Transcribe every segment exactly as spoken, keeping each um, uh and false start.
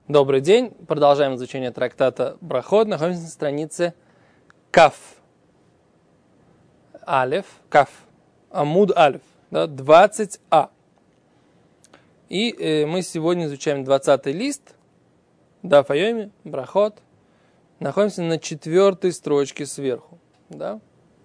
Добрый день. Продолжаем изучение трактата Брахот. Находимся на странице Каф. Алеф. Каф. Амуд Алеф. Да, двадцать а. И э, мы сегодня изучаем двадцатый лист. Даф Айоми, Брахот. Находимся на четвертой строчке сверху. Да?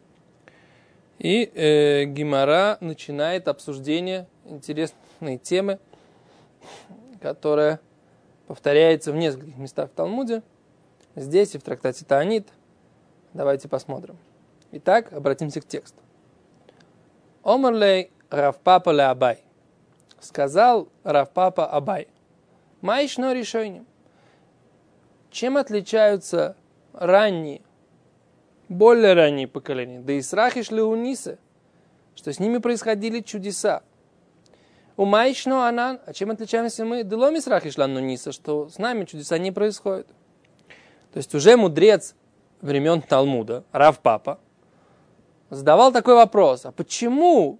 И э, Гемара начинает обсуждение интересной темы, которая повторяется в нескольких местах в Талмуде, здесь и в трактате Таанит. Давайте посмотрим. Итак, обратимся к тексту. Омарлей Равпапа ле Абай. Сказал Равпапа Абай. Майшно решением. Чем отличаются ранние, более ранние поколения? Да и срахиш ли унисы, что с ними происходили чудеса. У Майшно Анан, а чем отличаемся мы? Деломис рахишлан нуниса, что с нами чудеса не происходят. То есть уже мудрец времен Талмуда, Рав Папа, задавал такой вопрос: а почему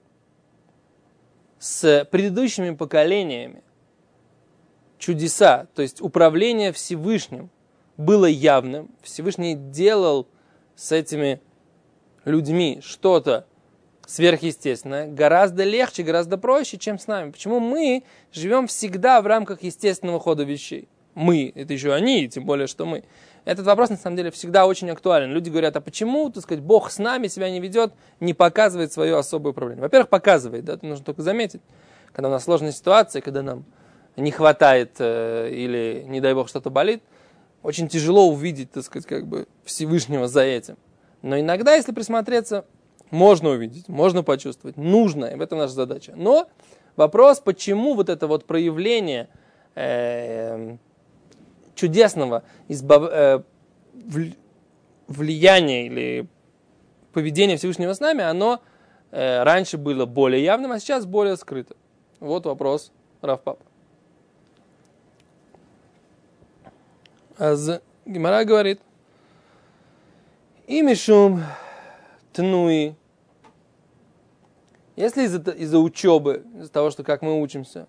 с предыдущими поколениями чудеса, то есть управление Всевышним, было явным, Всевышний делал с этими людьми что-то сверхъестественное, гораздо легче, гораздо проще, чем с нами. Почему мы живем всегда в рамках естественного хода вещей? Мы, это еще они, тем более, что мы. Этот вопрос, на самом деле, всегда очень актуален. Люди говорят, а почему, так сказать, Бог с нами себя не ведет, не показывает свое особое управление? Во-первых, показывает, да, это нужно только заметить. Когда у нас сложная ситуация, когда нам не хватает э, или, не дай Бог, что-то болит, очень тяжело увидеть, так сказать, как бы Всевышнего за этим. Но иногда, если присмотреться, можно увидеть, можно почувствовать, нужно, и в этом наша задача. Но вопрос, почему вот это вот проявление э, чудесного избав... э, влияния или поведения Всевышнего с нами, оно э, раньше было более явным, а сейчас более скрыто. Вот вопрос Рав Папа. Аз Гемара говорит: «Имишум тнуи». Если из-за, из-за учебы, из-за того, что как мы учимся,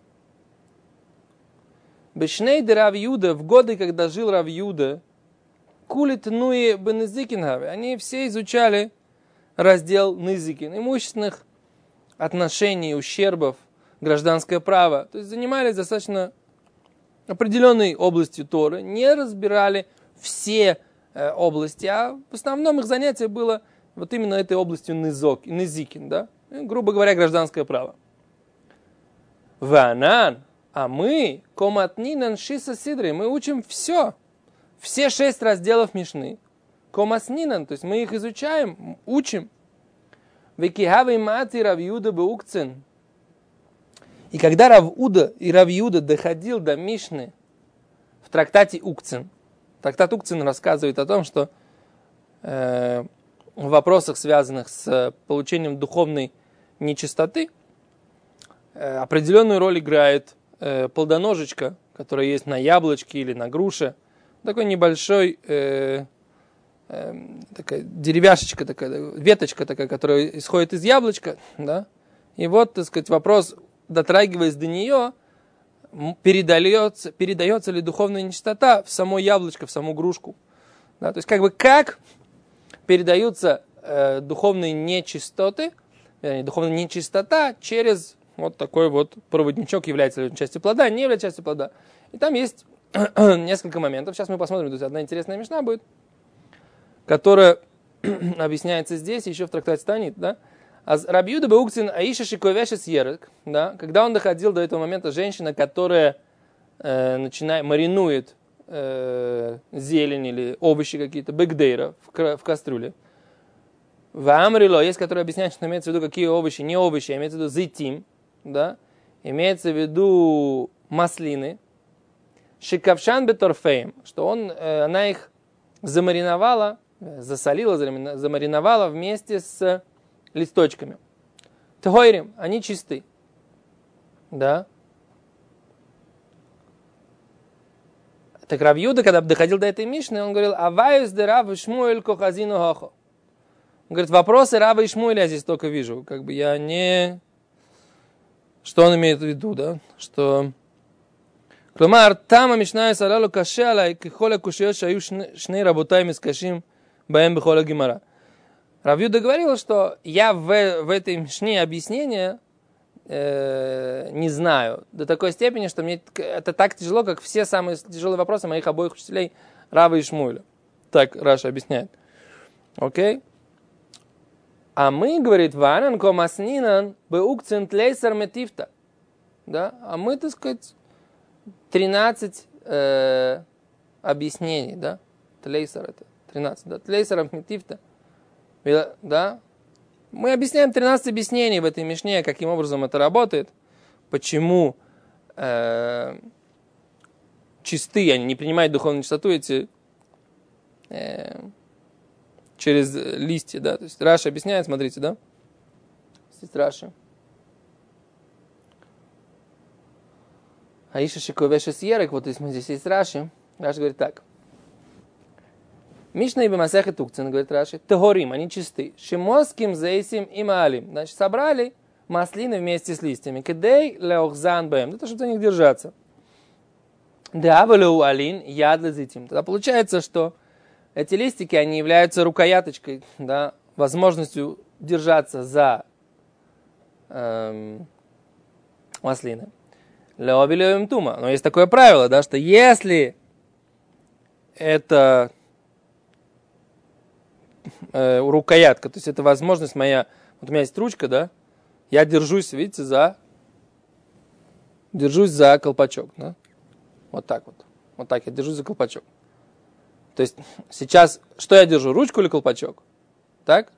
Бешнейде Рав Юда, в годы, когда жил Рав Юда, кулит нуи бенезикинхаве, они все изучали раздел незикин, имущественных отношений, ущербов, гражданское право. То есть занимались достаточно определенной областью Торы, не разбирали все э, области, а в основном их занятие было вот именно этой областью незок, незикин, да? Грубо говоря, гражданское право. Ванан, а мы, коматнинан шиса сидры, мы учим все, все шесть разделов Мишны. Комаснинан, то есть мы их изучаем, учим. Векихавей мати Рав Юда беукцин. И когда Рав Уда и Рав Юда доходил до Мишны в трактате Укцин, трактат Укцин рассказывает о том, что э, в вопросах, связанных с получением духовной нечистоты, э, определенную роль играет э, плодоножечка, которая есть на яблочке или на груше. Такой небольшой, э, э, такая деревяшечка, такая, веточка такая, которая исходит из яблочка. Да? И вот, так сказать, вопрос, дотрагиваясь до нее, передается, передается ли духовная нечистота в само яблочко, в саму грушку. Да? То есть, как бы, как передаются э, духовные нечистоты, вернее, духовная нечистота через вот такой вот проводничок, является ли он частью плода, не является частью плода. И там есть несколько моментов. Сейчас мы посмотрим, то есть одна интересная мишна будет, которая объясняется здесь, еще в трактате Таанит, да? Рав Юда беукцин аиша шиковешес ерек, да? Когда он доходил до этого момента, женщина, которая э, начинает, маринует э, зелень или овощи какие-то, бэгдейра в, в кастрюле. В Амрило есть, который объясняет, что имеется в виду какие овощи, не овощи, а имеется в виду зейтим, да? Имеется в виду маслины. Шикавшан беторфеем, что он, э, она их замариновала, засолила, замариновала вместе с листочками. Тхойрим, они чисты. Да? Так Рав Юда, когда доходил до этой мишны, он говорил: «Аваюс де Рав Шмуэль кохазину хохо». Он говорит, вопросы Рава и Шмуэля я здесь только вижу. Как бы я не... Что он имеет в виду, да? Что כלומר, תם המשנה סלל לו קשה עליי ככל הקושיות שהיו שני, שני רבותיי מתקשים בהם בכל הגמרא. Рав Юда говорил, что я в, в этой мишне объяснения э, не знаю до такой степени, что мне это так тяжело, как все самые тяжелые вопросы моих обоих учителей Рава и Шмуэля. Так Раша объясняет. Окей? А мы, говорит, ванан комаснинан беукцент лейсер метифта. Да? А мы, так сказать, тринадцать э, объяснений, да? Тлейсер это тринадцать, да? Тлейсер метифта. Да? Мы объясняем тринадцать объяснений в этой мишне, каким образом это работает, почему э, чистые, они не принимают духовную чистоту эти э, через листья, да, то есть Раша объясняет, смотрите, да, здесь Раша. Аиша шиковеша съерек, вот здесь есть Раши. Раша говорит так. Мишна и бемасехет укцин, говорит Раши, тагорим, они чисты. Шимоским зейсим и маалим. Значит, собрали маслины вместе с листьями. Кедей леохзан бэм. Для того, чтобы за них держаться. Деавалеу алин ядле зитим. Тогда получается, что эти листики, они являются рукояточкой, да, возможностью держаться за эм, маслины. Леобилеум тума. Но есть такое правило, да, что если это э, рукоятка, то есть это возможность моя, вот у меня есть ручка, да, я держусь, видите, за, держусь за колпачок, да, вот так вот, вот так я держусь за колпачок. То есть сейчас, что я держу, ручку или колпачок? Так?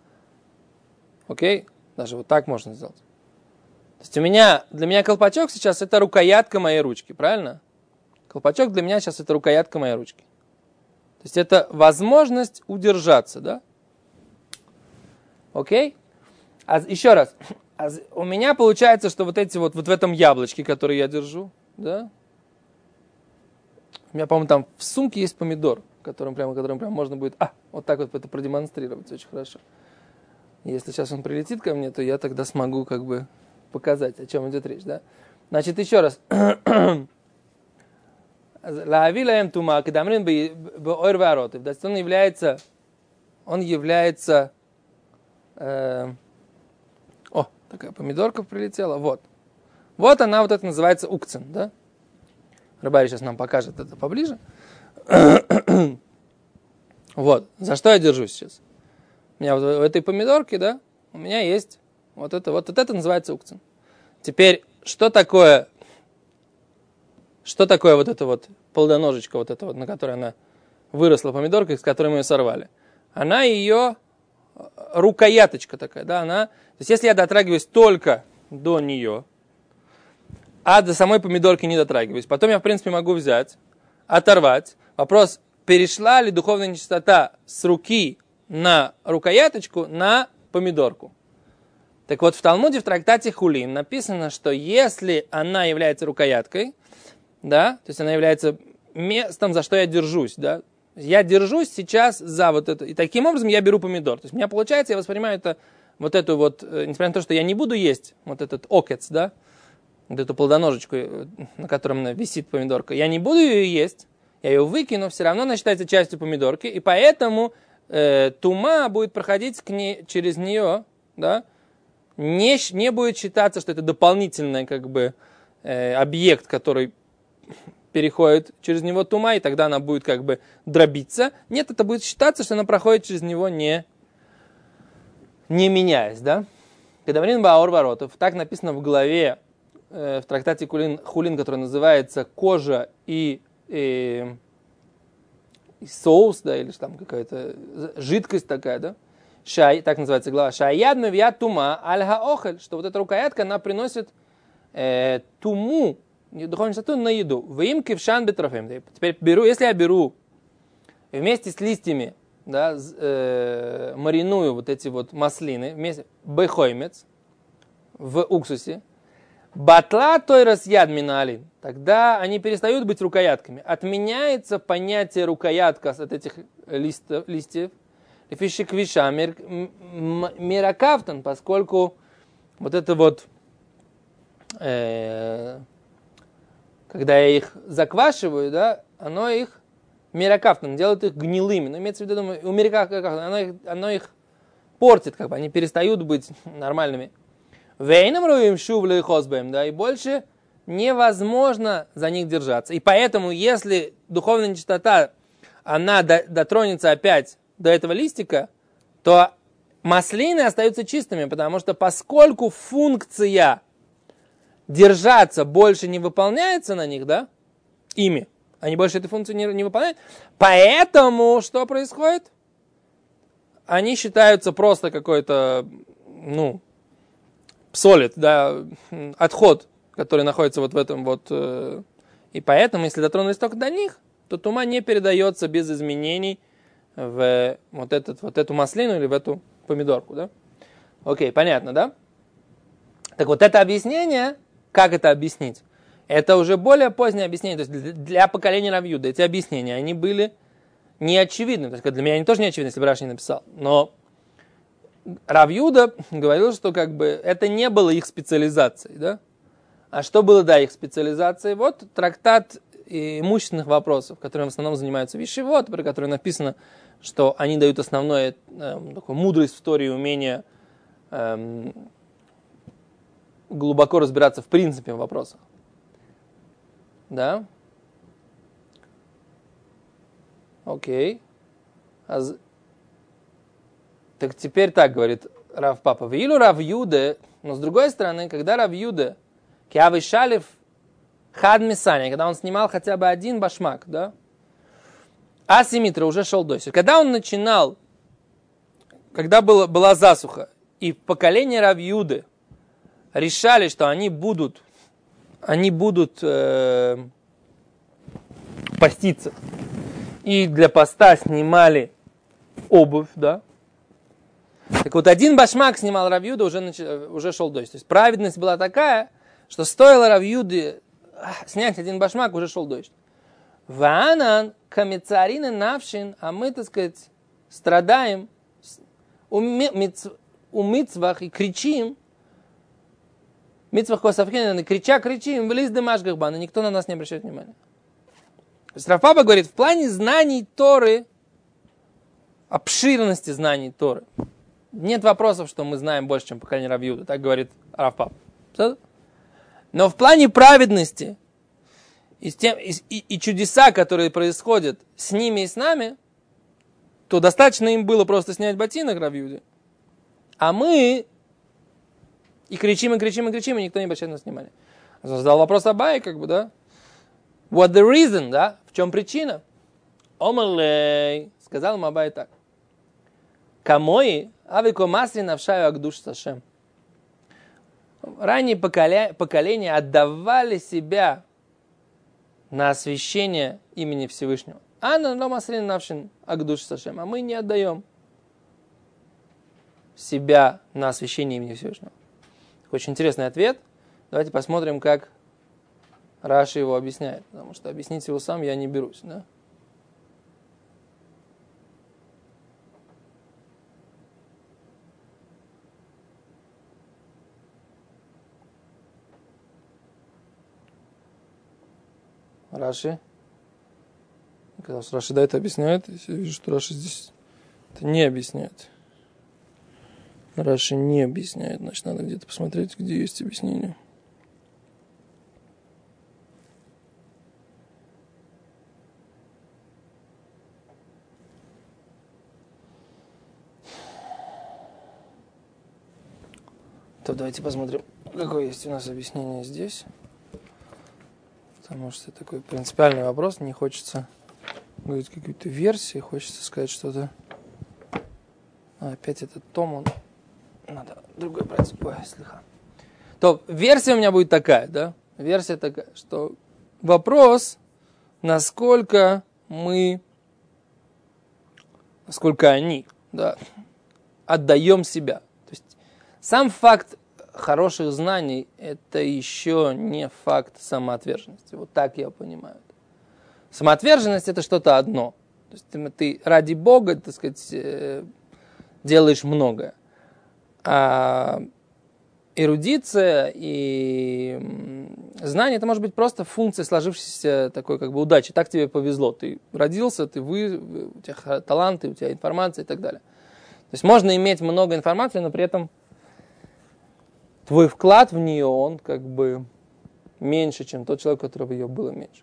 Окей? Даже вот так можно сделать. То есть у меня, для меня колпачок сейчас это рукоятка моей ручки, правильно? Колпачок для меня сейчас это рукоятка моей ручки. То есть это возможность удержаться, да? Окей? А еще раз. А у меня получается, что вот эти вот, вот в этом яблочке, которое я держу, да? У меня, по-моему, там в сумке есть помидор, которым прямо, которым прямо можно будет, а, вот так вот это продемонстрировать очень хорошо. Если сейчас он прилетит ко мне, то я тогда смогу как бы показать, о чем идет речь, да? Значит, еще раз. Лаавилаем тума, кедамрин беойр варотив. То есть он является, он является, э, о, такая помидорка прилетела, вот. Вот она, вот это называется укцин, да? Рыбарь сейчас нам покажет это поближе. Вот, за что я держусь сейчас? У меня вот в этой помидорке, да, у меня есть вот это, вот, вот это называется укцин. Теперь, что такое, что такое вот эта вот плодоножечка, вот эта вот, на которой она выросла, помидорка, с которой мы ее сорвали? Она ее рукояточка такая, да, она, то есть если я дотрагиваюсь только до нее, а до самой помидорки не дотрагиваюсь. Потом я, в принципе, могу взять, оторвать. Вопрос, перешла ли духовная нечистота с руки на рукояточку на помидорку. Так вот, в Талмуде, в трактате Хулин написано, что если она является рукояткой, да, то есть она является местом, за что я держусь, да, я держусь сейчас за вот это, и таким образом я беру помидор. То есть у меня получается, я воспринимаю это, вот эту вот, несмотря на то, что я не буду есть вот этот окец, да, вот эту плодоножечку, на котором висит помидорка, я не буду ее есть, я ее выкину, все равно она считается частью помидорки, и поэтому э, тума будет проходить к ней, через нее, да, не, не будет считаться, что это дополнительный как бы, э, объект, который переходит через него тума, и тогда она будет как бы дробиться. Нет, это будет считаться, что она проходит через него не, не меняясь, да. Кедамрин баор воротов, так написано в главе, в трактате Хулин, Хулин, который называется «Кожа и, и, и соус», да, или там какая-то жидкость такая, да, Шай, так называется глава, «Шаяд мевьят тума аль-ха-охель», что вот эта рукоятка, она приносит э, туму, духовную чистоту на еду. «Вим кившан бетрофем». Теперь беру, если я беру вместе с листьями, да, э, мариную вот эти вот маслины, вместе, бехоймец, в уксусе, батла той раз яд миналин, тогда они перестают быть рукоятками. Отменяется понятие рукоятка от этих листов, листьев. Фишиквиша миракавтан, поскольку вот это вот, э, когда я их заквашиваю, да, оно их меракафтом, делает их гнилыми. Но имеется в виду, у меракафтом, оно их, оно их портит, как бы, они перестают быть нормальными. Вейном руим шувлю и хозбэм, да, и больше невозможно за них держаться. И поэтому, если духовная нечистота, она дотронется опять до этого листика, то маслины остаются чистыми, потому что поскольку функция держаться больше не выполняется на них, да, ими, они больше эту функцию не, не выполняют, поэтому что происходит? Они считаются просто какой-то, ну, псолит, да, отход, который находится вот в этом вот. Э, и поэтому, если дотронулись только до них, то тума не передается без изменений в вот, этот, вот эту маслину или в эту помидорку, да? Окей, понятно, да? Так вот это объяснение, как это объяснить? Это уже более позднее объяснение, то есть для поколения Рав Юда эти объяснения, они были неочевидны. То есть для меня они тоже не очевидны, если бы Раши не написал. Но Рав Юда говорил, что как бы это не было их специализацией, да? А что было, да, их специализацией? Вот трактат имущественных вопросов, которым в основном занимаются вишивот, про которые написано, что они дают основное, э, такую мудрость в Торе и умение э, глубоко разбираться в принципе в вопросах. Да? Окей. А з... Так теперь так говорит Рав Папа. Вилу Рав Юде, но с другой стороны, когда Рав Юде, Киавы Шалев, Хад Мисани, когда он снимал хотя бы один башмак, да, Асимитра уже шел дождь. Когда он начинал, когда было, была засуха, и поколение Рав Юды решали, что они будут, они будут э, поститься, и для поста снимали обувь, да. Так вот, один башмак снимал Рав Юда, уже, нач... уже шел дождь. То есть праведность была такая, что стоило Рав Юде снять один башмак, уже шел дождь. Ваанан камицарина навшин, а мы, так сказать, страдаем у, миц... у мицвах и кричим, мицвах косавхина, крича, кричим, в лист демашгахбана, никто на нас не обращает внимания. То есть Рав Папа говорит, в плане знаний Торы, обширности знаний Торы, нет вопросов, что мы знаем больше, чем поколение Рав Юда, так говорит Рав Папа. Но в плане праведности и, тем, и, и, и чудеса, которые происходят с ними и с нами, то достаточно им было просто снять ботинок Рав Юде. А мы и кричим, и кричим, и кричим, и никто не обращает на нас внимания. Задал вопрос Абай, как бы, да? What the reason, да? В чем причина? Омалей, сказал ему Абай так. Камои, авико масли навшаю агдуш сашем. Ранние поколя... поколения отдавали себя на освящение имени Всевышнего. А на маслин навшин агдуш сашем. А мы не отдаем себя на освящение имени Всевышнего. Очень интересный ответ. Давайте посмотрим, как Раши его объясняет. Потому что объяснить его сам я не берусь. Да? Раши. Когда Раши да это объясняет, я вижу, что Раши здесь это не объясняет. Раши не объясняет, значит, надо где-то посмотреть, где есть объяснение. То давайте посмотрим, какое есть у нас объяснение здесь. Потому что это такой принципиальный вопрос, не хочется говорить какие-то версии, хочется сказать что-то. А, опять этот том, он... Надо другой брать. Ой, слыха. То версия у меня будет такая, да? Версия такая, что вопрос, насколько мы, насколько они, да, отдаем себя. То есть сам факт хороших знаний – это еще не факт самоотверженности. Вот так я понимаю. Самоотверженность – это что-то одно. То есть ты, ты ради Бога, так сказать, делаешь многое. А эрудиция и знание, это может быть просто функция сложившейся такой как бы удачи. Так тебе повезло. Ты родился, ты вы, у тебя таланты, у тебя информация и так далее. То есть можно иметь много информации, но при этом твой вклад в нее, он как бы меньше, чем тот человек, у которого ее было меньше.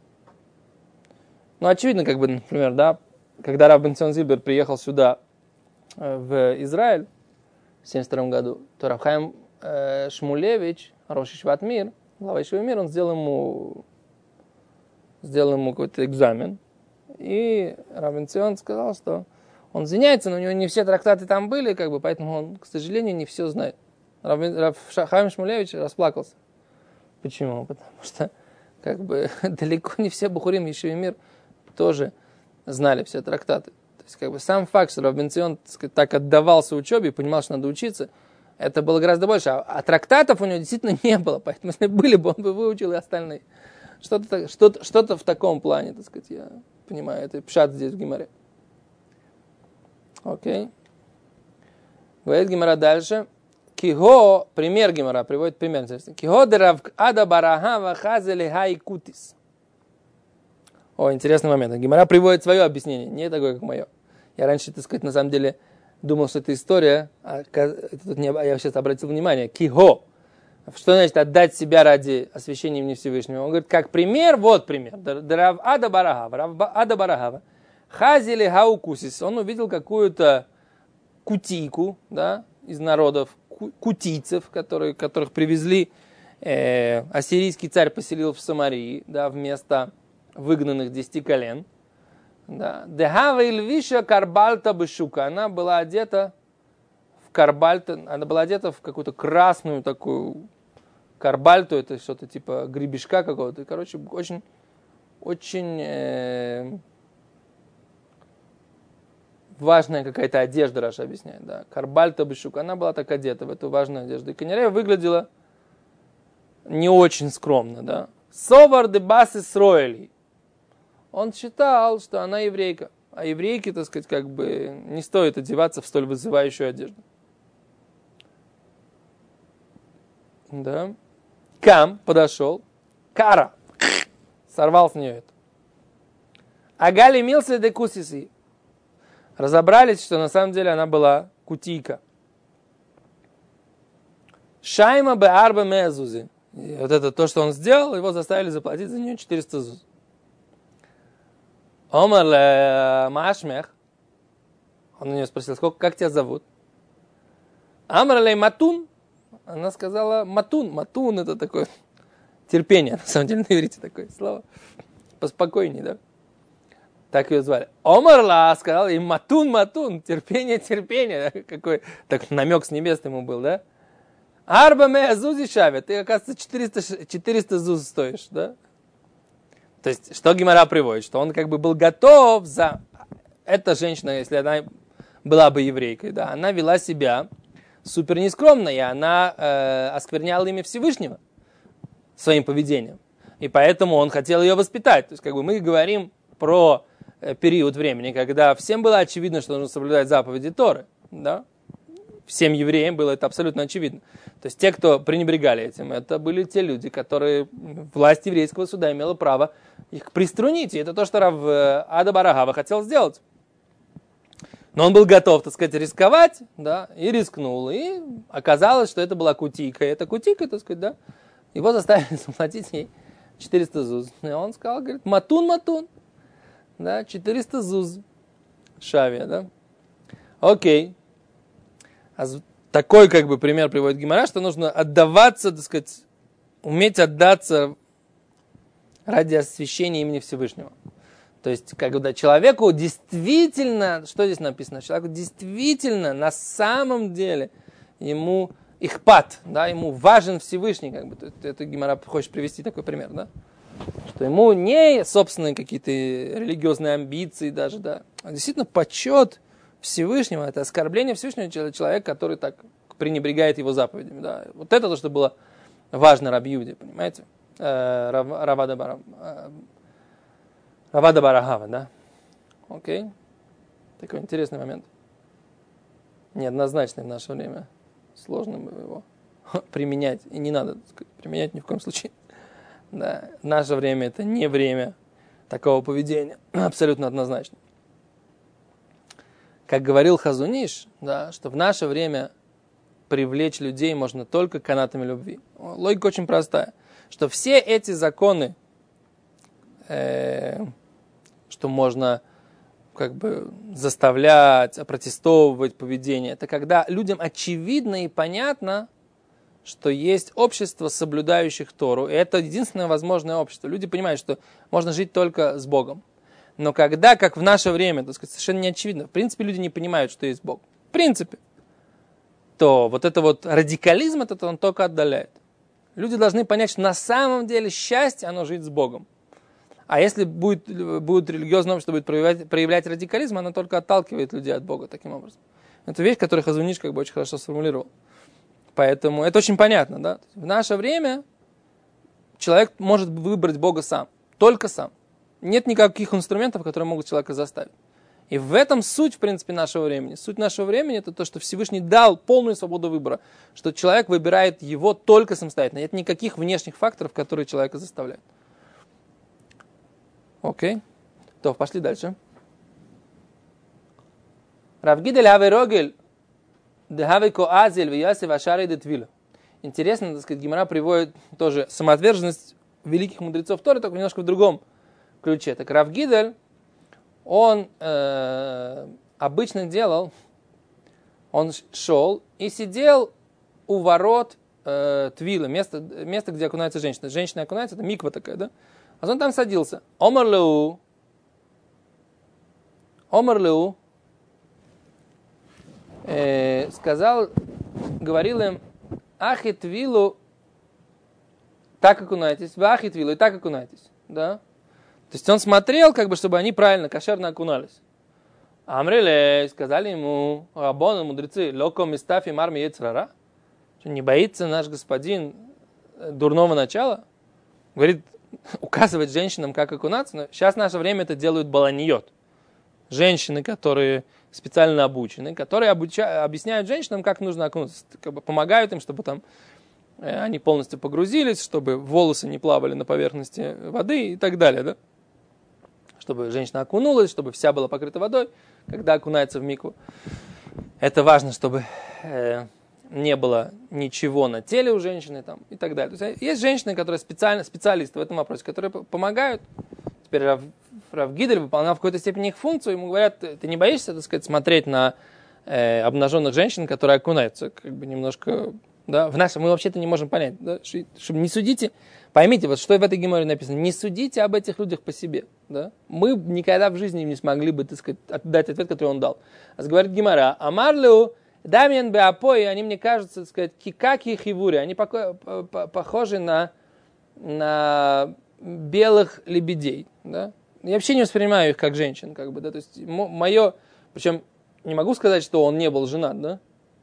Ну, очевидно, как бы, например, да, когда Рав бен Цион Зильбер приехал сюда, в Израиль, в семьдесят втором году, то Рав Хаим э, Шмулевич, Рош Ешиват Мир, глава Ешивы Мир, он сделал ему, сделал ему какой-то экзамен. И Рав бен Цион сказал, что он извиняется, но у него не все трактаты там были, как бы, поэтому он, к сожалению, не все знает. Рав, Рав Хаим Шмулевич расплакался. Почему? Потому что как бы далеко не все бухурим Ешивы Мир тоже знали все трактаты. То есть, как бы сам факт, что Рав бен Цион, так сказать, так отдавался учебе и понимал, что надо учиться, это было гораздо больше. А, а трактатов у него действительно не было. Поэтому, если были бы, он бы выучил и остальные. Что-то, что-то, что-то в таком плане, так сказать, я понимаю. Это пшат здесь в Гемаре. Окей. Говорит Гемара дальше. Киго, пример Гемара, приводит пример. Киго дерав ада барахава хазели хай кутис. О, интересный момент. Гемара приводит свое объяснение, не такое, как мое. Я раньше, так сказать, на самом деле думал, что это история, а тут не, я сейчас обратил внимание. Киго. Что значит отдать себя ради освящения имени Всевышнего? Он говорит, как пример, вот пример. Рав Ада Барахава, Рав Ада Барахава, хазили хаукусис. Он увидел какую-то кутийку, да, из народов кутийцев, которые, которых привезли, э, ассирийский царь поселил в Самарии, да, вместо выгнанных десяти колен. Да. Дехава Ильвиша Карбальта Бешука. Она была одета в карбальта, она была одета в какую-то красную такую карбальту, это что-то типа гребешка какого-то. Короче, очень, очень э, важная какая-то одежда, Раша объясняет. Да. Карбальта Бешука. Она была так одета в эту важную одежду. И Канерея выглядела не очень скромно. Да. Совар де Баси Сроэли. Он считал, что она еврейка. А еврейке, так сказать, как бы не стоит одеваться в столь вызывающую одежду. Да. Кам подошел. Кара. Сорвал с нее это. Агали мился де кусиси. Разобрались, что на самом деле она была кутийка. Шайма бе арба мезузи. И вот это то, что он сделал, его заставили заплатить за нее четыреста зуз. Омар ле Машмех. Он у нее спросил, сколько, как тебя зовут? Амар ле Матун. Она сказала Матун. Матун это такое терпение, на самом деле, на иврите такое слово. Поспокойней, да? Так ее звали. Омарла сказал им Матун, Матун. Терпение, терпение. Какой так намек с небес ему был, да? Арба мея зузи шаве. Ты, оказывается, четыреста, четыреста зуз стоишь, да? То есть, что Гемара приводит? Что он как бы был готов за... Эта женщина, если она была бы еврейкой, да, она вела себя супер нескромно, и она э, оскверняла имя Всевышнего своим поведением. И поэтому он хотел ее воспитать. То есть, как бы мы говорим про э, период времени, когда всем было очевидно, что нужно соблюдать заповеди Торы, да? Всем евреям было это абсолютно очевидно. То есть те, кто пренебрегали этим, это были те люди, которые власть еврейского суда имела право их приструнить. И это то, что Рав Ада Барахава хотел сделать. Но он был готов, так сказать, рисковать, да, и рискнул. И оказалось, что это была кутийка. И эта кутийка, так сказать, да, его заставили заплатить ей четыреста зуз. И он сказал, говорит, матун, матун, да, четыреста зуз. Шавия, да. Окей. А такой, как бы, пример приводит Гемара, что нужно отдаваться, так сказать, уметь отдаться ради освящения имени Всевышнего. То есть, когда человеку действительно, что здесь написано, человеку действительно, на самом деле, ему ихпат, да, ему важен Всевышний, как бы, это Гемара хочет привести такой пример, да, что ему не собственные какие-то религиозные амбиции даже, да, а действительно почет Всевышнего, это оскорбление Всевышнего человека, который так пренебрегает его заповедями. Да. Вот это то, что было важно Раби Юде, понимаете? Равада Барахава, да? Окей. Такой интересный момент. Неоднозначный в наше время. Сложно было его применять. И не надо, так сказать, применять ни в коем случае. Да, наше время это не время такого поведения. Абсолютно однозначно. Как говорил Хазуниш, да, что в наше время привлечь людей можно только канатами любви. Логика очень простая. Что все эти законы, э, что можно как бы заставлять, опротестовывать поведение, это когда людям очевидно и понятно, что есть общество, соблюдающих Тору. И это единственное возможное общество. Люди понимают, что можно жить только с Богом. Но когда, как в наше время, так сказать, совершенно не очевидно, в принципе, люди не понимают, что есть Бог. В принципе. То вот это вот радикализм, этот он только отдаляет. Люди должны понять, что на самом деле счастье, оно жить с Богом. А если будет, будет религиозное общество будет проявлять, проявлять радикализм, оно только отталкивает людей от Бога таким образом. Это вещь, которую Хазуниш как бы очень хорошо сформулировал. Поэтому это очень понятно, да? В наше время человек может выбрать Бога сам, только сам. Нет никаких инструментов, которые могут человека заставить. И в этом суть, в принципе, нашего времени. Суть нашего времени это то, что Всевышний дал полную свободу выбора, что человек выбирает его только самостоятельно. Нет никаких внешних факторов, которые человека заставляют. Окей. То, пошли дальше. Рав Гидель хавей рогель дехавей коазель виясев ашарей детвила. Интересно, так сказать, Гемара приводит тоже самоотверженность великих мудрецов Торы, только немножко в другом ключе. Так Рав Гидель, он э, обычно делал, он шел и сидел у ворот э, твила, место, место, где окунается женщина. Женщина окунается, это миква такая, да? А он там садился. Омар леу, Омар леу, э, сказал, говорил им, ахи твилу, так окунайтесь, вы ахи твилу, и так окунайтесь, да? То есть он смотрел, как бы, чтобы они правильно, кошерно окунались. Амриле, сказали ему, рабоны, мудрецы, локо мистафи марми ецрара, что не боится наш господин дурного начала? Говорит, указывать женщинам, как окунаться, но сейчас в наше время это делают баланиот. Женщины, которые специально обучены, которые обуча... объясняют женщинам, как нужно окунуться, как бы помогают им, чтобы там э, они полностью погрузились, чтобы волосы не плавали на поверхности воды и так далее, да? Чтобы женщина окунулась, чтобы вся была покрыта водой, когда окунается в микву. Это важно, чтобы э, не было ничего на теле у женщины там, и так далее. То есть, есть женщины, которые специально, специалисты в этом вопросе, которые помогают. Теперь Рав, Рав Гидель выполнял в какой-то степени их функцию. Ему говорят, ты не боишься, так сказать, смотреть на э, обнаженных женщин, которые окунаются? Как бы немножко, да, в нашем мы вообще-то не можем понять, да, чтобы не судите. Поймите, вот что в этой геморе написано. Не судите об этих людях по себе. Да? Мы никогда в жизни не смогли бы, так сказать, дать ответ, который он дал. А говорит Гемора, Амарлю, Дамиен Беапой, они мне кажутся, так сказать, кикаки хивури, они похожи на, на белых лебедей. Да? Я вообще не воспринимаю их как женщин. Как бы, да? То есть мое, причем не могу сказать, что он не был женат. Да?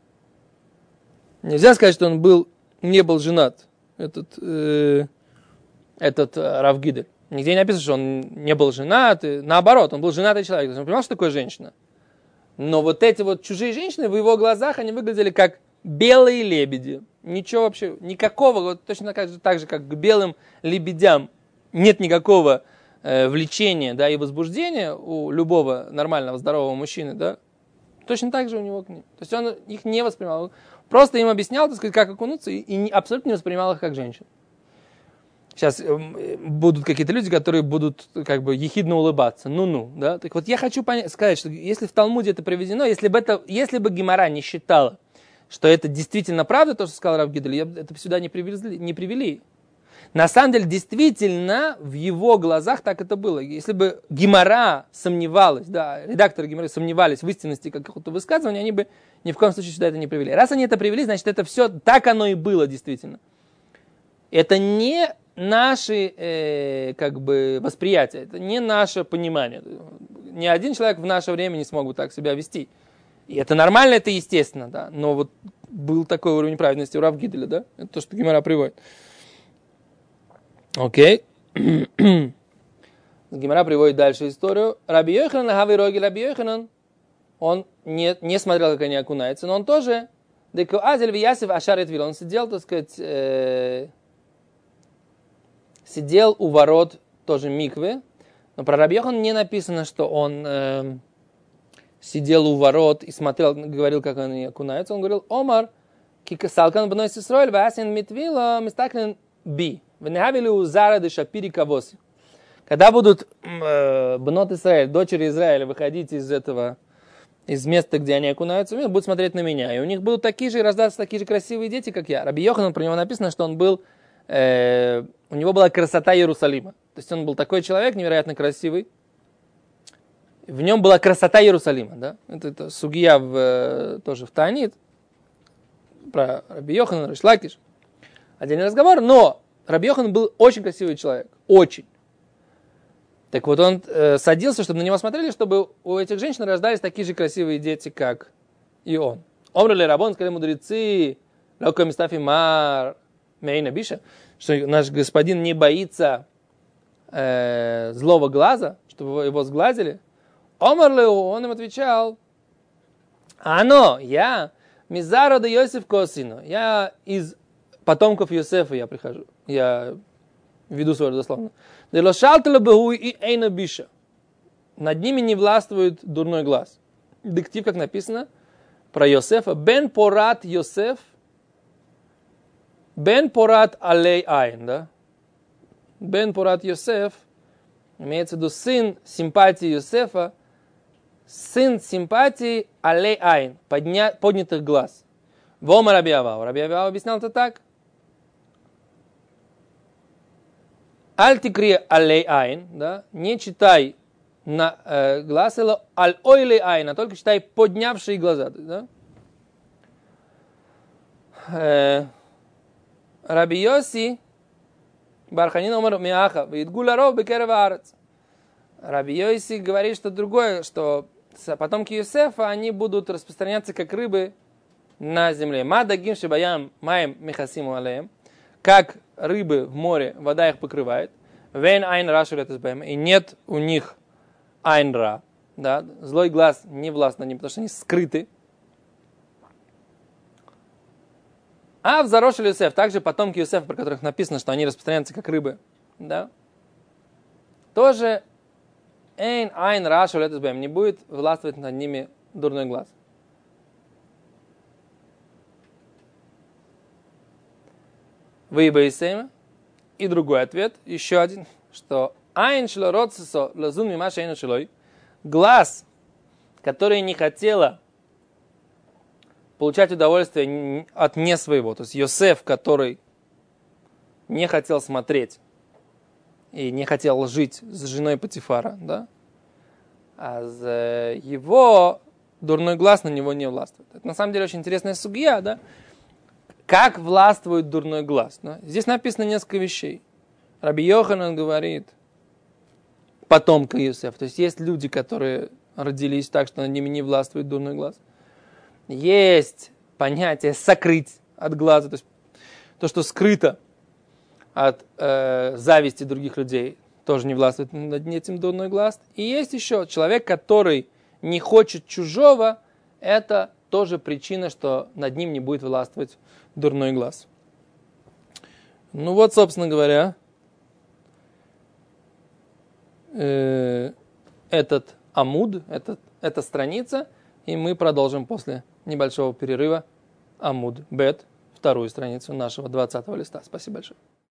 Нельзя сказать, что он был, не был женат, этот, э, этот э, Рав Гидель. Нигде не написано, что он не был женат. И, наоборот, он был женатый человек. Он понимал, что такое женщина. Но вот эти вот чужие женщины в его глазах, они выглядели как белые лебеди. Ничего вообще, никакого, вот точно так же, так же как к белым лебедям нет никакого э, влечения, да, и возбуждения у любого нормального, здорового мужчины, да. Точно так же у него к ним. То есть он их не воспринимал. Просто им объяснял, так сказать, как окунуться, и, и абсолютно не воспринимал их как женщин. Сейчас э, будут какие-то люди, которые будут как бы ехидно улыбаться. Ну-ну, да. Так вот я хочу понять, сказать, что если в Талмуде это приведено, если бы, это, если бы Гемара не считала, что это действительно правда, то, что сказал Рав Гидель, я это сюда не привезли, не привели. На самом деле, действительно, в его глазах так это было. Если бы Гемара сомневалась, да, редакторы Гемары сомневались в истинности какого-то высказывания, они бы ни в коем случае сюда это не привели. Раз они это привели, значит, это все, так оно и было действительно. Это не наши э, как бы восприятия, это не наше понимание. Ни один человек в наше время не смог бы так себя вести. И это нормально, это естественно, да. Но вот был такой уровень праведности у Рав Гиделя, да. Это то, что Гемара приводит. Окей. Гемара приводит дальше историю. Раби Йоханан, Хави Роги, Раби Йоханан, он не, не смотрел, как они окунаются, но он тоже Декоазель виясев ашарет вил. Он сидел, так сказать, э, сидел у ворот тоже миквы. Но про Раби Йохан не написано, что он э, сидел у ворот и смотрел, говорил, как они окунаются. Он говорил, Омар, кикасалкан бнойс Исроэль, васин митвила, мистаклен би. Венехавили узара де шапири кавоси. Когда будут э, бнот Исраэль, дочери Израиля, выходить из этого, из места, где они окунаются, будут смотреть на меня. И у них будут такие же, раздаться такие же красивые дети, как я. Раби Йоханан, про него написано, что он был, э, у него была красота Иерусалима. То есть он был такой человек, невероятно красивый. В нем была красота Иерусалима. Да? Это, это сугия в, тоже в Таанит. Про Раби Йоханана, Риш Лакиш. Отдельный разговор. Но Раби Йохан был очень красивый человек. Очень. Так вот он э, садился, чтобы на него смотрели, чтобы у этих женщин рождались такие же красивые дети, как и он. Омрали Рабон, сказали мудрецы, Лаука Мистафи Мар, Мейна Биша, что наш господин не боится э, злого глаза, чтобы его, его сглазили. Омрли, он им отвечал, Ано, я, Мизарода Йосеф Косину, я из потомков Йосефа я прихожу, я веду свое дословно. Над ними не властвует дурной глаз. Диктив, как написано про Йосефа. Бен порат Йосеф. Бен порат алей айн. Да? Бен порат Йосеф. Имеется в виду сын симпатии Йосефа. Сын симпатии алей айн. Подня, поднятых глаз. Вома Раби Авау. Раби Авау объяснял это так. Аль-тикри алей айн, да, не читай на э, глаз, или аль-ойлей айн, а только читай поднявшие глаза. Да? Э, Раби Йоси Барханин омар миаха, видгуларов бекерва арец. Раби Йоси говорит, что другое, что потомки Йосефа, они будут распространяться как рыбы на земле. Мадагим шибаям маем михасиму алеем. Как рыбы в море, вода их покрывает. Вен айн ра шулет избэм. И нет у них айн ра. Да? Злой глаз не властен над ним, потому что они скрыты. А в зарошель Йосеф, также потомки Йосефа, про которых написано, что они распространяются как рыбы. Да? Тоже эйн айн ра шулет избэм. Не будет властвовать над ними дурной глаз. Выебайсейма. И другой ответ, еще один, что айн шло родсесо лазун мимаша эйну шлой. Глаз, который не хотела получать удовольствие от не своего. То есть Йосеф, который не хотел смотреть и не хотел жить с женой Патифара, да? А его дурной глаз на него не властвует. Это на самом деле очень интересная сугья, да? Как властвует дурной глаз? Да? Здесь написано несколько вещей. Раби Йоханан говорит, потомка Йосефа. То есть есть люди, которые родились так, что над ними не властвует дурной глаз. Есть понятие сокрыть от глаза. То есть то, что скрыто от э, зависти других людей, тоже не властвует над этим дурной глаз. И есть еще человек, который не хочет чужого, это тоже причина, что над ним не будет властвовать дурной глаз. Ну вот, собственно говоря, э, этот амуд, этот, эта страница, и мы продолжим после небольшого перерыва амуд бет, вторую страницу нашего двадцатого листа. Спасибо большое.